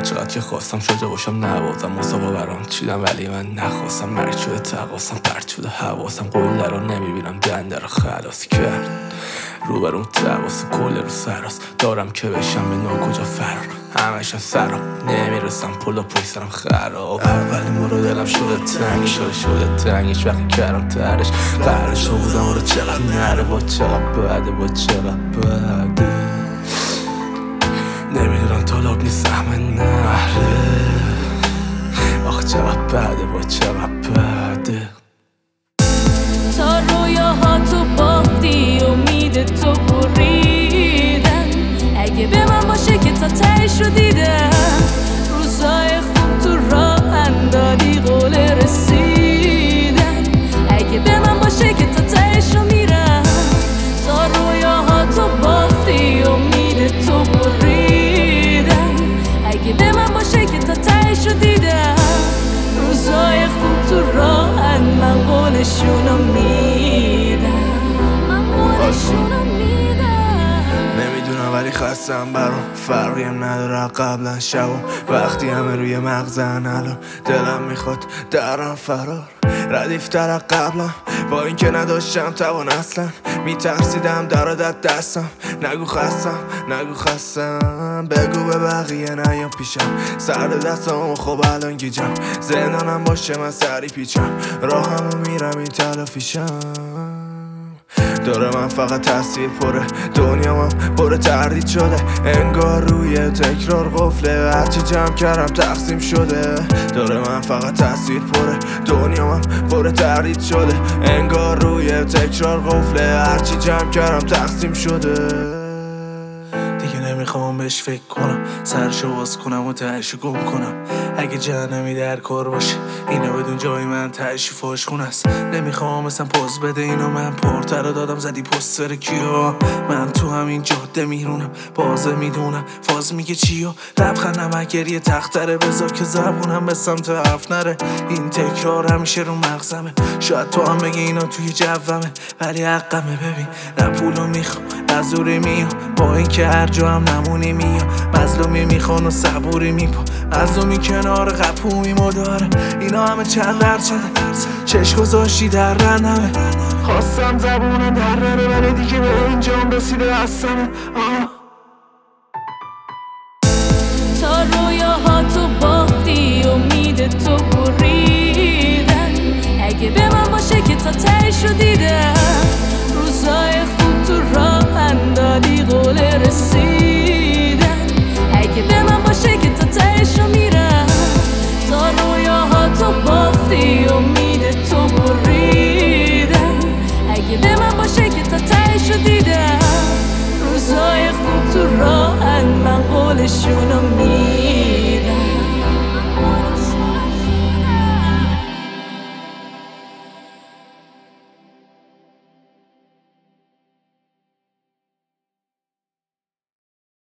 چقدر که خواستم شجا باشم نوازم مصابا برام چیدم ولی من نخواستم مرگ شده تقاسم پرد شده حواسم قله رو نمیبینم دنده رو خلاص کرد روبرون تواس کل رو سراست دارم که بشم به ناکجا فرار همشم سرم نمیرسم پلا پای سرم خراب اول مرو دلم شده تنگی شده تنگی هیچ وقتی کردم ترش قرارش رو بودم رو چقدر نره با چقدر بده با چقدر بده نمیدونم طالاب نیست سهم نهره آخ چقدر بده با چقدر بده تا رویاها تو بافتی امید تو بریدن اگه به من باشه که تا تهش رو دیدم روزای خوب تو راه اندادی قول رسیدن اگه به من باشه که تا تهش رو میرم تا رویاها تو بافتی امید تو بریدن اگه به من باشه که تا تهش رو دیدم روزای خوب تو راه من قولشونو میدم نمیدونم ولی خستم برام فرقیم نداره قبلا شبم وقتی همه روی مغزن الان دلم میخواد درم فرار ردیفتر قبلا با اینکه نداشتم توان اصلا میترسیدم درادت دستم نگو خستم بگو به بقیه نیام پیشم سر دستم خب الان گیجم زندانم باشه من سری پیچم راهمو میرم این تلافیشم داره من فقط تصویر پره دنیا من پر تردید شده انگار روی تکرار قفله هرچی جمع کردم تقسیم شده داره من فقط تصویر پره دنیا من پر تردید شده انگار روی تکرار قفله هرچی جمع کردم تقسیم شده نمیخوام بهش فکر کنم سرشو باز کنم و تهشو گم کنم اگه جهنمی در کار باشه اینا بدون جای من تهشی فاش خون است نمیخوام مثلا پوز بده اینو من پرتر رو دادم زدی پستر کیا من تو همین جاده میرونم بازه میدونم فاز میگه چیو لبخندم اگر تختره بذار که زبونم به سمت حرف نره این تکرار همیشه رو مغزمه شاید تو هم بگی اینا توی جومه ولی حقمه ببین نه پولو میخوام نه زوری میام با اینکه هر جا هم نمونی میام مظلومی میخوان و صبوری میپا مظلومی کنار قپومی مداره اینا همه چند درصده چشم گذاشتی در رنمه خواستم زبونم در نره ولی دیگه به اینجام رسیده هستم تا رویاها تو بافتی امید تو بریدن اگه به من باشه که تا تهش رو دیدم روزای خوب تو راه اندادی قول رسیدن اگه به من باشه که تا تهش رو میرم تا رویاها تو بافتی امید تو بریدن اگه به من باشه که تا تهش رو دیدم روزای خوب تو راه من قولشونو